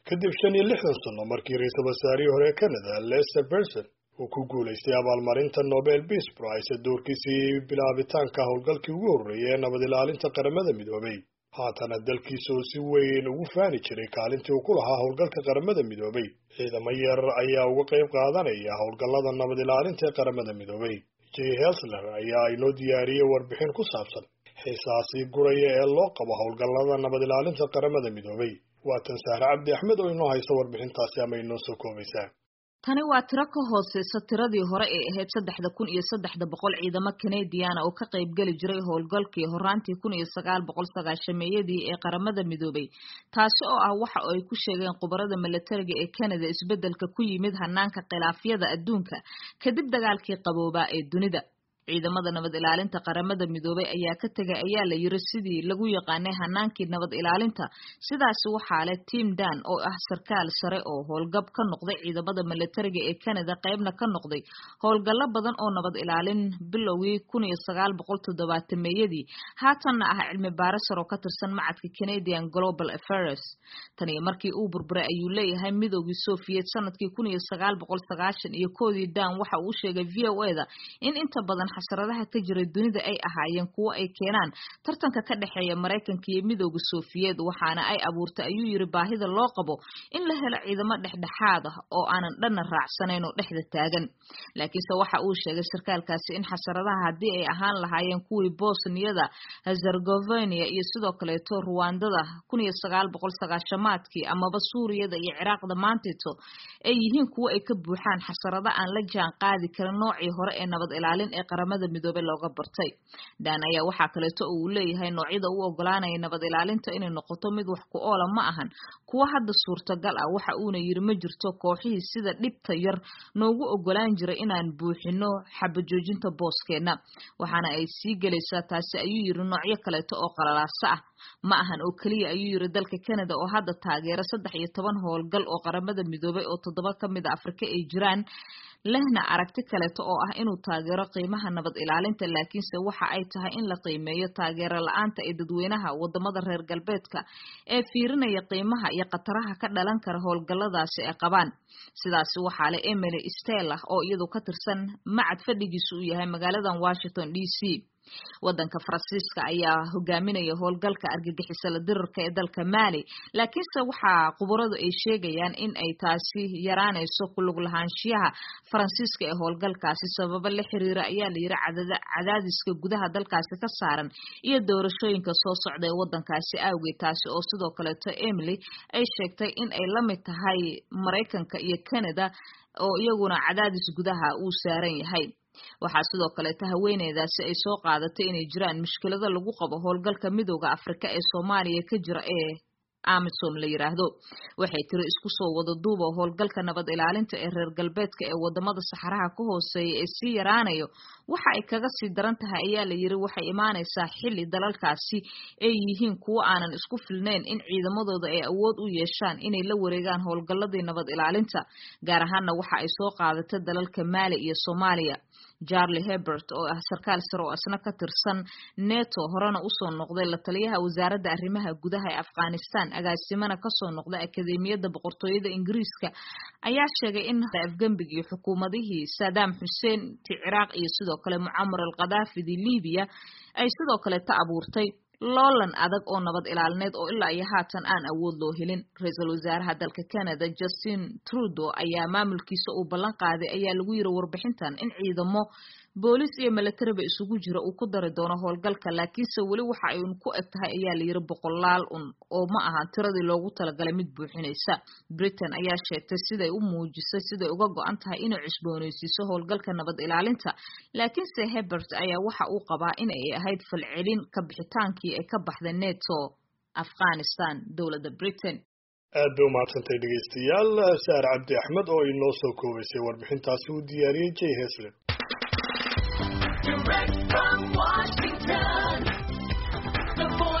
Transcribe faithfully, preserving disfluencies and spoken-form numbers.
kadib shan iyo lixdan sano markii ra-iisul wasaarihii hore ee Canada Lester Pearson uu ku guulaystay abaalmarinta Nobel Peace Prize doorkiisii bilaabitaanka howlgalkii ugu horreeyay ee nabad ilaalinta qaramada midoobay. haatana dalkiisa oo si weyn ugu faani jiray kaalintii uu ku lahaa howlgalka qaramada midoobay. ciidamo yar ayaa uga qayb qaadanaya howlgallada nabad ilaalinta ee qaramada midoobay. Jay Helsler ayaa inoo diyaariyey warbixin ku saabsan xiisaasi guraya ee loo qabo howlgallada nabad ilaalinta qaramada midoobay. waa tan Sahra Cabdi Axmed oo inoo haysa warbixintaasi ama inoo soo koobaysaa. tani waa tiro ka hooseysa tiradii hore ee ahayd saddexda kun iyo saddexda boqol ciidamo Canadian oo ka qayb gali jiray howlgalkii horaantii kun iyo sagaal boqol sagaashameeyadii ee qaramada midoobay. taasi oo ah waxa ay ku sheegeen khubarada militariga ee Canada isbedelka ku yimid hanaanka khilaafyada adduunka kadib dagaalkii qaboobaa ee dunida. ciidamada nabad ilaalinta qaramada midoobay ayaa ka tagay ayaa la yiri sidii lagu yaqaanay hanaankii nabad ilaalinta. sidaas waxaa leh Tim Dan oo ah sarkaal sare oo howlgab ka noqday ciidamada militariga ee Canada qaybna ka noqday howlgallo badan oo nabad ilaalin bilowgii kun iyo sagaal boqol toddobaatameeyadii haatanna ah cilmi baaris oo ka tirsan macadka Canadian Global Affairs. tani markii uu burburay ayuu leeyahay midoogii Soviet sanadkii kun iyo sagaal boqol sagaashan iyo kow-dii Dan waxa uu sheegay V O A da in inta badan xasaradaha ka jiray dunida ay ahaayeen kuwo ay keenaan tartanka ka dhaxeeya Mareykanka iyo midowga Soviet waxaana ay abuurtay ayuu yiri baahida loo qabo in la helo ciidamo dhexdhexaad ah oo aanan dhanna raacsanayn oo dhexda taagan. laakiinse waxa uu sheegay sarkaalkaasi in xasaradaha haddii ay ahaan lahaayeen kuwii Bosniyada, Herzegovina iyo sidoo kale to Rwandada kun iyo sagaal boqol sagaashamaadkii amaba Suuriyada iyo Ciraaqda maantito ay yihiin kuwo ay ka buuxaan xasarada aan la jaan qaadi karin noocii hore ee nabad ilaalin ee qaramada midoobay looga bartay. Dan ayaa waxa kale oo uu leeyahay noocyada uu ogolaanaya nabad ilaalinta inay noqoto mid wax ku oola ma ahan kuwa hadda suurtagal ah. waxa uuna yiri ma jirto kooxihii sida dhibta yar noogu ogolaan jiray inaan buuxino xabajoojinta booskeena waxaana ay sii galaysaa taasi ayuu yiri noocyo kale oo qalalaasa ah ma ahan oo kaliya ayuu yiri dalka Canada oo hadda taageera saddex iyo toban howlgal oo qaramada midoobay oo toddoba kamid ah Afrika ay jiraan lehna aragti kaleeto oo ah inuu taageero qiimaha nabad ilaalinta. laakiinse waxa ay tahay in la qiimeeyo taageero la'aanta ee dadweynaha wadamada reer galbeedka ee fiirinaya qiimaha iyo qataraha ka dhalan kara howlgalladaasi ay qabaan. sidaas waxa leh Emily Stella oo iyadu ka tirsan macad fadhigiisu u yahay magaaladan Washington D C. wadanka Faransiiska ayaa hogaaminaya howlgalka argagixisada dirarka ee dalka Mali laakiinse waxa khubaradu ay sheegayaan in ay taasi yaraanayso ku lug lahaanshiyaha Faransiiska ee howlgalkaasi sabab la xiriira ayaa la yiri cadaadiska gudaha dalkaasi ka saaran iyo doorashooyinka soo socda ee wadankaasi awgeed. taasi oo sidoo kale Emily ay sheegtay in ay la mid tahay Mareykanka iyo Canada oo iyaguna cadaadis gudaha uu saaran yahay. waxaa sidoo kale haweeneydaasi ay soo qaadatay inay jiraan mushkilada lagu qabo howlgalka midowga Afrika ee Soomaaliya ka jira ee AMISOM la yiraahdo. waxay tiri isku soo wada duuba howlgalka nabad ilaalinta ee reer galbeedka ee wadamada saxaraha ka hooseeya ee si yaraanayo waxa ay kaga sii daran tahay ayaa la yiri waxay imaanaysaa xilli dalalkaasi ay yihiin kuwo aanan isku filnayn in ciidamadooda ay awood u yeeshaan inay la wareegaan howlgalladii nabad ilaalinta gaar ahaanna waxa ay soo qaadatay dalalka Mali iyo Soomaaliya. Charlie Hebert oo ah sarkaal sare oo asna ka tirsan NATO horena u soo noqday la taliyaha wasaaradda arrimaha gudaha ee Afghanistan agaasimana ka soo noqday akademiyada boqortooyada Ingiriiska ayaa sheegay in afgambigii xukuumadihii Saddam Hussein ti Ciraaq iyo sidoo kale Muammar al-Gaddafi di Liibiya ay sidoo kale ta abuurtay loolan adag oo nabad ilaalineed oo ilaa iyo haatan aan awood loo helin. ra-iisul wasaaraha dalka Canada Justin Trudeau ayaa maamulkiisa uu ballan qaaday ayaa lagu yiri warbixintan in ciidamo boolis iyo militariba isugu jira uu ku dari doono howlgalka laakiinse weli waxa ay ku eg tahay ayaa la yiri boqolaal un oo ma aha tiradii loogu talagalay mid buuxinaysa. Britain ayaa sheegtay siday u muujisay siday uga go'an tahay inay cusboonaysiiso howlgalka nabad ilaalinta laakiinse Hebert ayaa waxa uu qabaa in ay ahayd falcelin ka bixitaankii ay ka baxday NATO Afghanistan dowladda Britain. aad bay u mahadsantahay dhegeystayaal Sahra Cabdi Axmed oo inoo soo koobaysay warbixintaasi uu diyaariyey Jay Helsler. Direct from Washington, the